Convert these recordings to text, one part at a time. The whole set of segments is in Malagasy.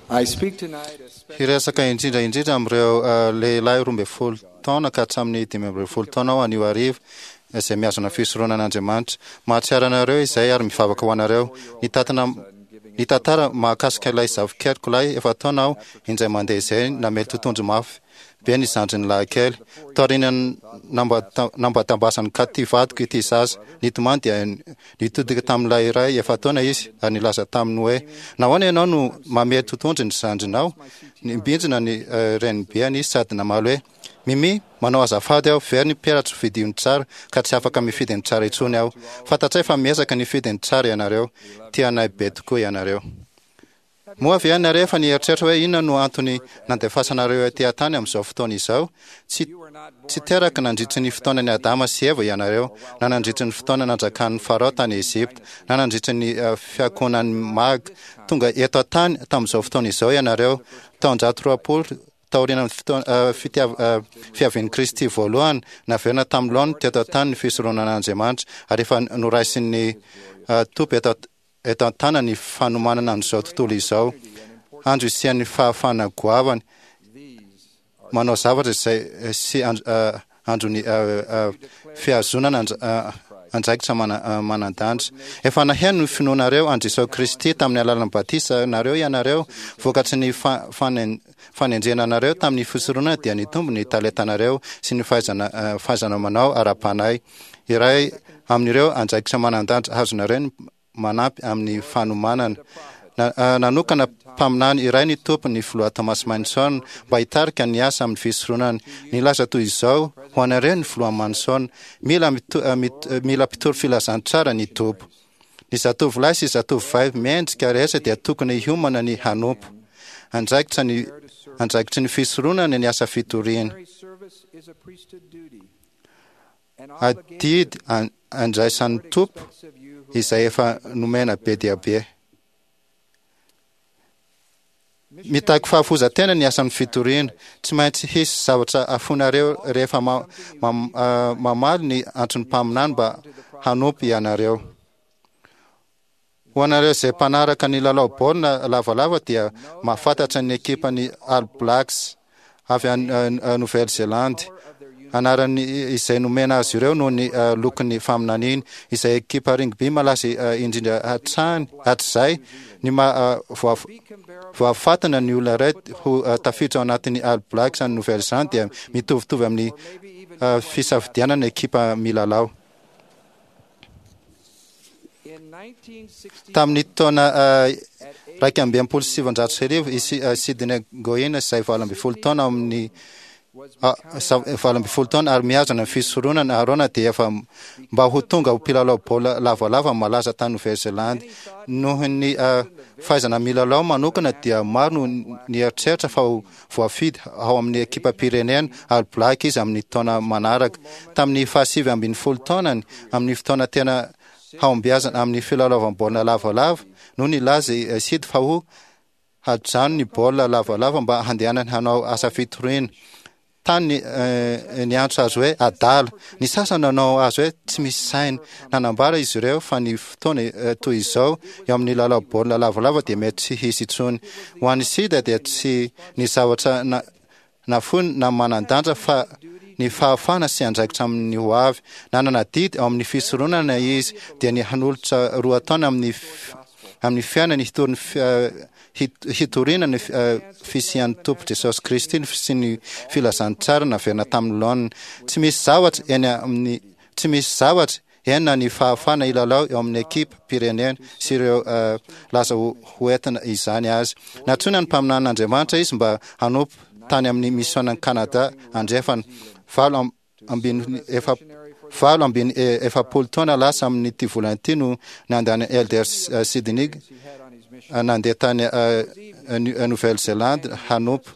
I speak tonight Hiresaka indrindra amin'ireo lehilahy 12 taona ka hatramin'ny 15 taona ao anio arivo izay miazona fisoroanan'Andriamanitra. Mahatsiaro anareo izay ary mivavaka ho anareo. Ny tantara mahakasika ilay zavikelyko lahy efa taona aho indray mandeha izay namely totoandro mafy be ny zandriny lahankely. Taoriana nambatambasany katy vadiko ity zaza. Nitomany dia nitodika tamin'ilay iray efa taona izy ary nilaza taminy hoe nahoana ianao no mamely totoandro ny zandrinao. Nibinjina ny renibeany izy sady namaly hoe Mimi, manao azafady aho, very ny peratra vidiny tsara ka tsy afaka mifidy ny tsara intsony aho. Fantatsay fa miezaka nifidy ny tsara ianareo. Tianay be tokoa ianareo. Moa avy ianareo efa nieritreritra hoe inona no antony nandefasanareo etỳ antany amin'izao fotoana izao. Tsy teraka nandritry ny fotoanan'ny Adama sy Eva ianareo, na nandritry ny fotoana nanjakan'ny Farao tany Ezipta, na nandritry ny fiakonan'ny Mag tonga eto antany tamin'izao fotoana izao ianareo. Taonjato 30 taorian'ny fiavian'i Kristy voalohany naverina tamin'loany teto antany ny fisoroanan'Andriamanitra ary efa noraisin'ny Tompo eto antana ny fanomanana an'izao tontolo izao. Andro isian'ny fahafana goavany manao zavatra izay sy androny fiazonana andraikitra manan-danitra. Efa naheno ny finoanareo an Jesao Kristy tamin'ny alalan'ny batisa nareo ianareo, vokatry ny fanenjena anareo tamin'ny fisoronana dia nitombo ny talentanareo sy ny fahaizana manao ara-panay. Iray amin'ireo andraikitra manan-danitra azonareo ny manampy amin'ny fanomanana. Nanokana mpaminany iray ny tompo ny filoha Thomas Manson mba hitarika ny asa amin'ny fisoronana. Nilaza toy izao ho anareo ny filoha Manson, mila mpitory filazana tsara ny tompo. Ny zatovolahy sy zatovovavy miendrika rehetra dia tokony hiomana ny hanompo. Andraikitry ny fisoronana ny asa fitoriana. Adidy andraisan'ny tompo izay efa nomena be dia be. Mitaky fahafozatena ny asan'ny fitoriana, tsy maintsy hisy zavatra afonareo rehefa mamaly ny antony mpaminany mba hanompo ianareo. Ho anareo izay mpanaraka ny lalao baolina lavalava dia mahafantatra ny ekipa ny All Blacks avy Nouvelle-Zélande. Anarany izay nomena azy ireo noho ny lokon'ny faminaniny. Izay ekipa rugby malaza indrindra hatr'izay ny voafatana ny olona iray ho tafiditra ao anatin'ny All Blacks any Nouvelle-Zélande dia mitovitovy amin'ny fisafidianana ekipa milalao. Tamin'ny taona 1970 Sidney Goin izay 20 taona amin'ny 20 taona ary miazana ny fisoronana arona dia efa mba ho tonga ho mpilalao baolina lavalava malaza tany Nouvelle-Zélande. Noho ny fahaizana milalao manokana dia maro no nieritreritra fa ho voafidy ao amin'ny ekipa pirenena All Black izy amin'ny taona manaraka. Tamin'ny 17 taonany amin'ny fotoana tena haombiazana amin'ny filalaovam-baolina lavalava no nilaza sidy fa ho hajano ny baolina lavalava mba handehanany hanao asa fitoriana. Tany ny antso azy hoe adala. Ny sasany nanao azy hoe tsy misy saina. Nanambara izy ireo fa ny fotoana toy izao eo amin'ny lalao baolina lavalava dia mety tsy hisy intsony. Ho an'ny sida dia tsy ny zavatra nafony na manan-danja fa ny fahafana sy andraikitra amin'ny ho avy. Nanana didy ao amin'ny fisoronana izy dia ny hanolotra 2 taona amin'ny fiainany hitoriana ny fisian'ny Tompo Jesosy Kristy sy ny filazany tsara naverina tamin'ny laoniny. Tsy misy zavatra ena ny fahafana ilalao eo amin'ny ekipa pirenena sy ireo laza hoentina izany azy. Natsoina ny mpaminan'Andriamanitra izy mba hanompo tany amin'ny misionan'ny Kanada andrefana 70 taona lasa amin'ny ity volana ity no nandany Elder Sidney nandeha tany Nouvelle-Zélande hanompo.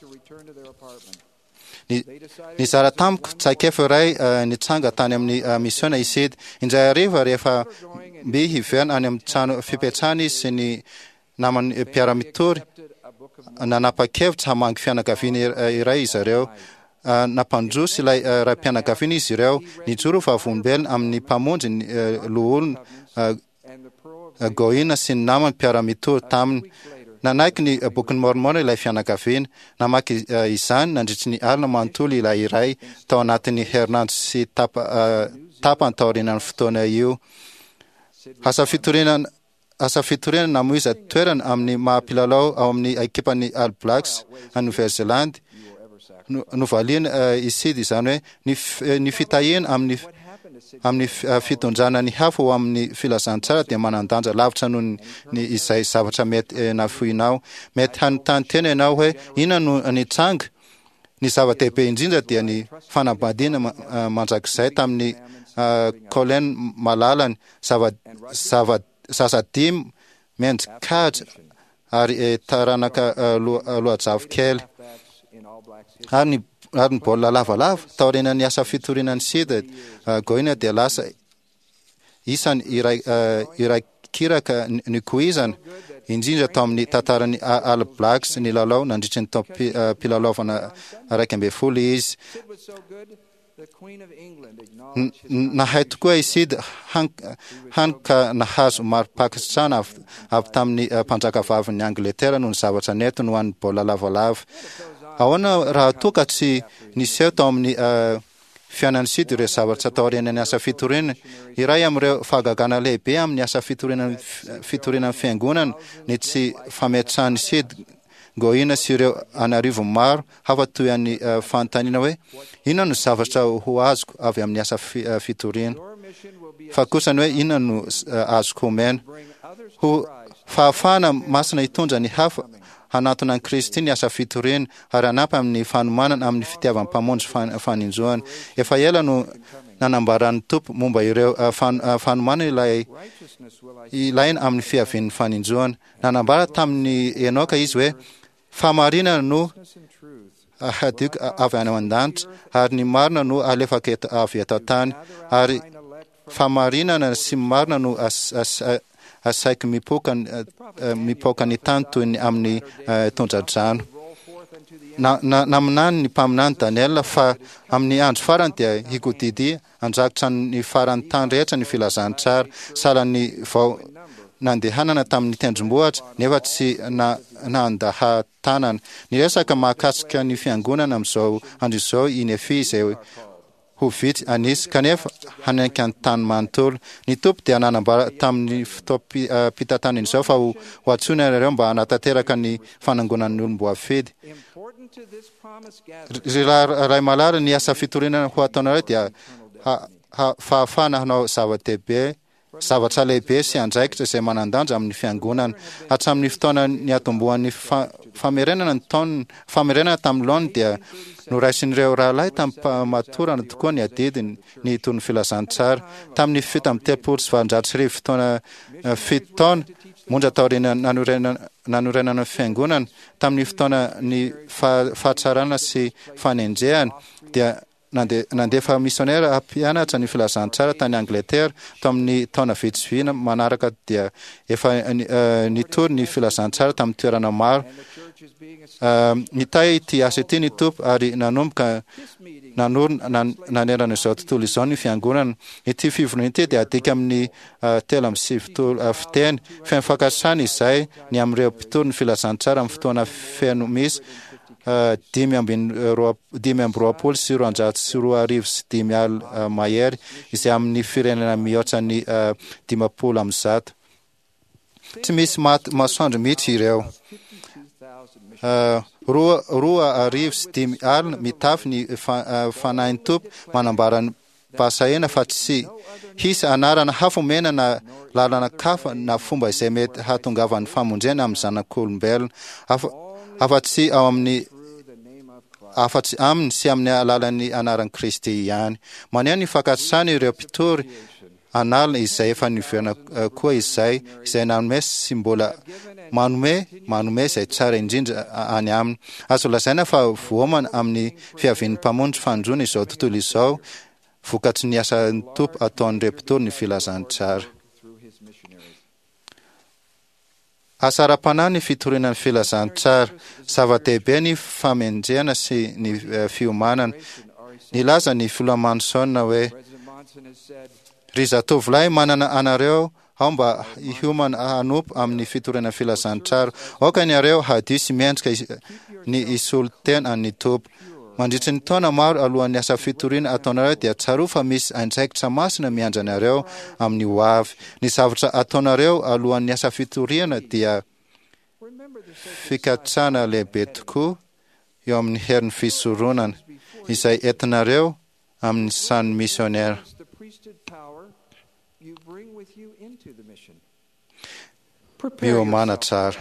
Ny zara tamiko tsaikefa iray nitsanga tany amin'ny misiona isidy. Indray hariva rehefa mby hiverina any amin'ny trano fipetrahana izy sy ny namany mpiara-mitory nanapa-kevitra hamangy fianakaviana iray izy ireo. Nampandroso ilay raim-pianakaviana izy ireo nijoro vavolombelona amin'ny mpamondry ny loholona Goina sy ny namany mpiara-mitory taminy. nanaiky ny boky ny mormona ilay fianakaviana namaky izany nandritsy ny alina manontolo ilay iray tao anatin'ny herinandro sy tapany taorianany fotoana io. Asa fitoriana namoiza toerana amin'ny mahampilalao ao amin'ny ekipany All Blacks a Nouvelle-Zélande novaliana isidy izany hoe ny fitahiana amin'ny fitondrana ny hafa ho amin'ny filazantsara dia manandanja lavitra noho ny izay zavatra mety nafoinao. Mety hanontany tena ianao hoe inona no nitranga. Ny zava-dehibe indrindra dia ny fanambadiana mandrakizay tamin'ny Colin Malalany zaza dimy miendrikahatra ary taranaka lohajavo kely ary ny baolina lavalava taorianany asa fitorinany sida goina dia lasa isany irakiraka ny koizana indrindra tao amin'ny tantarany All Blacks ny lalao nandritry ny tao pilalaovana 12 izy. Nahay tokoa isidy hanka nahazo mari-pakitrana avy tamin'ny mpanjakavavy Angletera noho ny zavatra nety no an'ny baolina lavalava. Ahoana raha toa ka tsy niseho tao amin'ny fiainany sidy ireo zavatra taorianany asa fitorinana. Iray amin'ireo fahagagana lehibe amin'ny asa fitorinan'ny fiangonana ny tsy fametrahany sidy goina sy ireo anarivo maro hafa toy an'ny fanontaniana hoe inona no zavatra ho azoko avy amin'ny asa fitoriana, fa kosa ny hoe inona no azoko homena ho fahafahana masina hitondra ny hafa hanatona ny Kristy ny asa fitoriana ary hanampy amin'ny fanomanana amin'ny fitiavan'ny mpamonjy faninjoana. Efa ela no nanambaran'ny tompo momba ireo fanomanana ilaina amin'ny fiavian'ny faninjoana. Nanambara tamin'ny Enoka izy hoe famarinana no hadiko avy any an-danitra ary ny marina no alefaka avy eto tany ary famarinana sy marina no asaiky mipoka ny tany toy ny amin'ny tondradrano. Naminany ny mpaminany Daniel fa amin'ny andro farany dia higodidia andrakotra ny farany tany rehetra ny filazantsara salan'ny vao nandehanana tamin'ny tendrombohitra nefa tsy nandaha tanana. Ny resaka mahakasika ny fiangonana amin'izao andro izao inefi izay ho vitsy anisy kanefa hanaiky ny tany manontolo. Ny tompo dia nanambara tamin'ny fotoam-pitantanana izao fa ho antsoina ireo mba hanatanteraka ny fanangonan'ny olom-boafidy. Ray malara ny asa fitorinana ho ataonareo dia fahafahana hanao zavatra lehibe sy andraikitra izay manandanja amin'ny fiangonana hatramin'ny fotoana ny atombohan'ny famerenana tamin'ny laona dia noraisin'ireo rahalahy tamin'ny matorana tokoa ny adidiny ny tony filazantsara tamin'ny fito amby 330 fotoana 7 taona monja taoriana nanorenana fiangonana tamin'ny fotoana ny fahatsarana sy fanendrehana dia nandefa missionnaire ampianatra ny filazantsara tany Angletera tao amin'ny taona vitsivina manaraka dia efa nitory ny filazantsara tamin'ny toerana maro. Nitay ity asa ity ny tompo ary nanomboka nanerana izao tontolo izao ny fiangonana. Ity fivonana ity dia adika amin'ny 3:7 fiteny fifankatrana izay ny amin'ireo mpitory ny filazantsara amin'ny fotoana feno misy 520 sy 410 mahery izay amin'ny firenena mihoatra ny 50. Tsy misy masoandro mihitsy ireo. 2,5 mitafy ny fanahin'ny tompo manambarany pasaena fa tsy hisy anarana hafomena na lalana kafa na fomba izay mety hahatongavan'ny famondrena amin'ny zanak'olombelona afa-tsy aminy sy amin'ny alalan'ny anaran'i Kristy ihany. Maneho ny fankatrana ireo mpitory analina izay efa niverina koa izay nanome sy mbola manome izay tsara indrindra any aminy. Azo lazaina fa voamana amin'ny fiavian'ny mpamondry fandrona izao tontolo izao vokatry ny asan'ny tompo ataon'ireo mpitory ny filazantsara. Asara-panahy ny fitorinan'ny filazantsara, zava-dehibe ny famendrehana sy ny fiomanana. Nilaza ny Philip Manson hoe ry zatovolahy manana anareo ao mba hiomana hanompo amin'ny fitoriana filazantsara. Aoka ianareo hadio sy miendrika ny isolon-tena ny Tompo. Mandritry ny taona maro alohan'ny asa fitoriana ataonareo dia tsaro fa misy andraikitra masina miandry anareo amin'ny ho avy. Ny zavatra ataonareo alohan'ny asa fitoriana dia fikatsana lehibe tokoa eo amin'ny herin'ny fisoronana izay entinareo amin'ny sany misionera. Miomana tsara.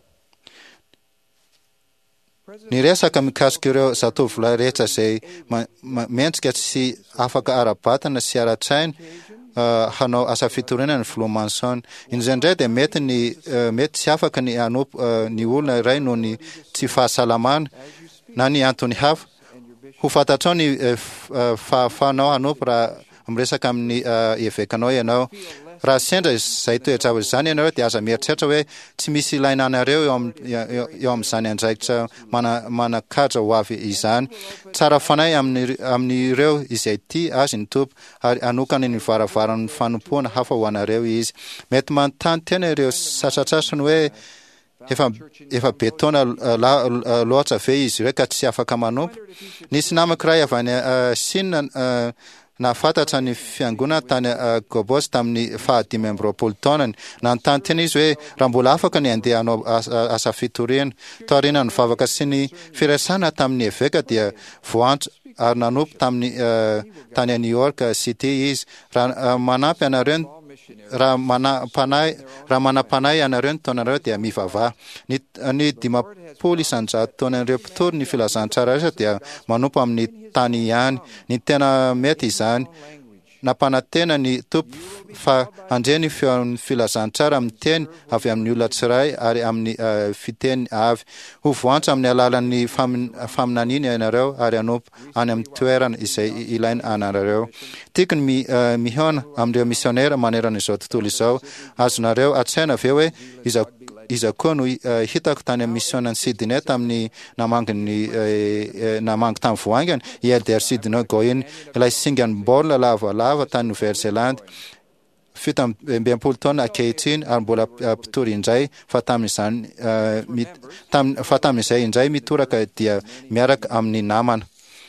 Ny resaka mikasika ireo zatovolahy rehetra izay mendrika sy afaka ara-batana sy ara-tsaina hanao asa fitoriana ny filomanosona. Indraindray dia mety tsy afaka ny hanompo ny olona iray noho ny tsy fahasalamana na ny antony hafa. Ho fantatrao ny fahafahanao hanompo raha miresaka amin'ny evekanao ianao. Raha sendra izay toetra izany ianareo dia aza mieritreritra hoe tsy misy ilaina anareo eo amin'izany andraikitra manakatra ho avy izany. Tsara fanahy amin'ireo izay tia azy ny Tompo ary anokany ny varavaran'ny fanompoana hafa ho anareo izy. Mety manontany tena ireo satratratrany hoe efa be taona loatra ve izy ireo ka tsy afaka manompo. Nisy namankiray avy any Sinina na fantatra ny fiangonana tany Gobos tamin'ny 15 taonany. Nanontany tena izy hoe raha mbola afaka ny andeha hanao asa fitoriana. Taoriana ny vavaka sy ny firesana tamin'ny eveka dia voantso ary nanompo tany a New York City izy. Raha manampy anareo raha manam-panahy anareo ny taonareo dia mivavaha. Ny 50 isanjato taonan'ireo mpitory ny filazantsara rehetra dia manompo amin'ny tany ihany. Ny tena mety izany. Nampanantena ny Tompo fa handre ny feon'ny filazantsara amin'ny teny avy amin'ny olona tsiray ary amin'ny fiteny avy. Ho voantso amin'ny alalan'ny faminaniana ianareo ary hanompo any amin'ny toerana izay ilaina anareo. Tiako ny mihona amin'ireo misionera manerana izao tontolo izao. Azonareo atsaina avy eo hoe iza koa no hitako tany amin'ny misionan'ny Sydney tamin'ny namangy tamin'ny voangany i Elder Sydney Goin ilay singany baolina lavalava tany Nouvelle-Zélande 17 taona ankehitriny ary mbola mpitory indray fa tamin'izay indray mitoraka dia miaraka amin'ny namana.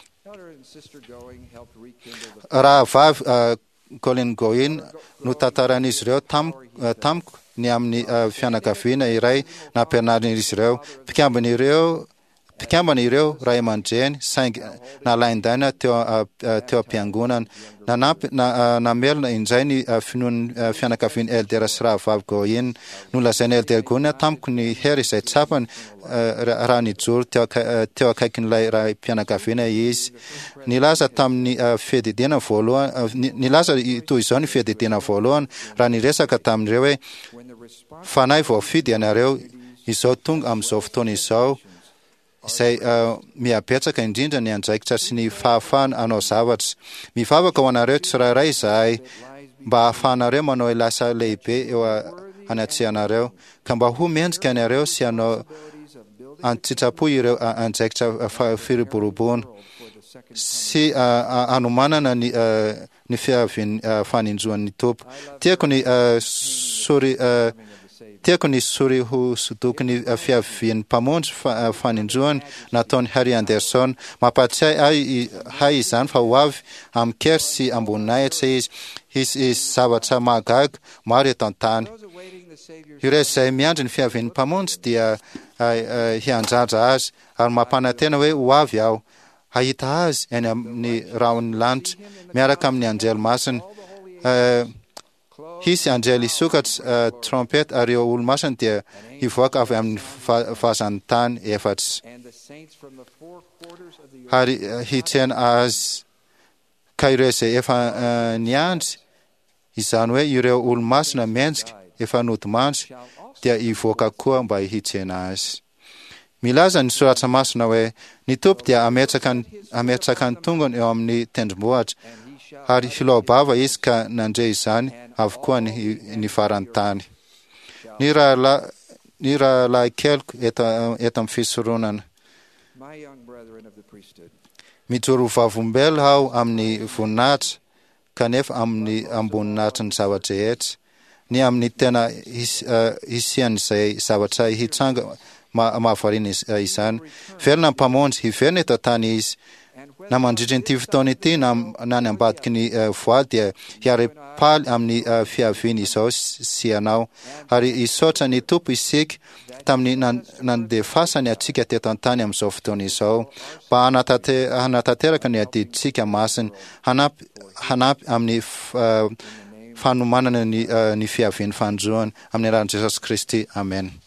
Raha vavy Colin Goin no tantaran'izy ireo tamiko ny amin'ny fianakaviana iray nampianarin'izy ireo. Mpikambana ireo ray aman-dreny saingy nalaindaina teo am-piangonana. Namelona indray ny finoan'ny fianakaviana Elder sy rahavavy Goin. Nolazainy Elder Goin tamiko ny hery izay tsapany raha nijoro teo akaikin'ilay raha mpianakaviana izy. Nilaza tamin'ny fiadidiana voalohany, nilaza toy izao ny fiadidiana voalohany raha niresaka tamin'ireo hoe fanahy voafidy ianareo izao tonga amin'izao fotoana izao izay mihabetsaka indrindra ny andraikitra sy ny fahafahana anao zavatra. Mivavaka ho anareo tsirairay izahay mba hahafahanareo manao ilasa lehibe eo anatsehanareo ka mba ho mendrika anareo sy anao antsitrapo ireo andraikitra firiborobona sy anomanana ny fiavin'ny faninjoan'ny Tompo. Tiako ny sory ho sodoky ny fiavian'ny mpamondry faninjoany nataony Harry Anderson. Mampatsiahy hay izany fa ho avy amin'ny kery sy amboninahitra izy zavatra mahagaga maro eto an-tany. Ireo izay miandry ny fiavian'ny mpamondry dia hiandrandra azy ary mampanantena hoe ho avy aho. Hahita azy eny amin'ny rahon'ny lanitra miaraka amin'ny anjely masina. Hisy anjely sokatra trompeta ary eo olo-masina dia hivoaka avy amin'ny vazan'ny tany efatra ary hitsena azy. Ka ireo izay efa niandry izany hoe ireo olo-masina mendrika efa nodimandry dia hivoaka koa mba hitsena azy. Milaza ny soratra masina hoe ny Tompo dia ametraka ny tongony eo amin'ny tendrombohitra ary hiloabava izy ka nandre izany avokoa ny farany tany. Ny rahalahy keliko eto amin'ny fisoronana. Mijoro vavombela aho amin'ny voninahitra kanefa amin'ny amboninahitra ny zava-drehetra. ny amin'ny tena hisian'izay zavatra hitsanga mahavarina izany. Velona mpamonjy hiverina eto tany izy. Na mandritra nyity fotoana ity na ny ambadiky ny voady dia hiare-paly amin'ny fiaviany izao sy anao. Ary isotra ny tompo isika tamin'ny nandefasany atsika teto an-tany amin'izao fotoana izao. Mba hanatanteraka ny adidintsika masina, hanampy amin'ny fanomanana ny fiaviany fanjoany amin'ny anaran'i Jesosy Kristy. Amen.